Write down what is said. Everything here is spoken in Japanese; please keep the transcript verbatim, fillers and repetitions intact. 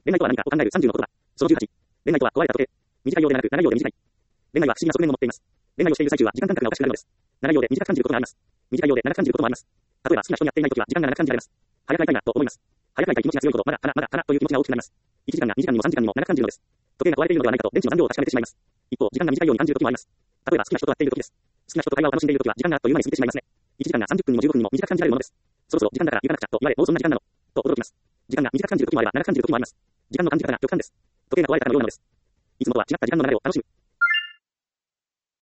恋愛とは何かを考えるさんじゅうの言葉。そのじゅうはち。恋愛とは壊れた時計。短いようで長く、長いようで短い。恋愛は不思議な側面を持っています。恋愛をしている最中は時間感覚がおかしくなるのです。長いようで短く感じることもあります。短いようで長く感じることもあります。例えば好きな人に会っていないときは時間が長く感じられます。早く会いたいなと思います。早く会いたい気持ちが強いほどまだまだまだまだという気持ちが大きくなります。いちじかんがにじかんにもさんじかんにも長く感じるのです。時計が壊れているのではないかと電池の残量を確かめてしまいます。一方、時間が短いように感じる時もあります。例えば好きな人と会っている時です。好きな人と会話を楽しんでいる時は時間があっという間に過ぎてしまいますね。いちじかんがさんじゅっぷんにもじゅうごふんにも短く感じられるものです。そろそろ時間だから行かなくちゃと言われ、もうそんな時間なのと驚きます。時間が短く感じる時もあれば長く感じる時もあります。時間の感じ方が極端です。時計が壊れたかのようなのです。いつもとは違った時間の流れを楽しむ。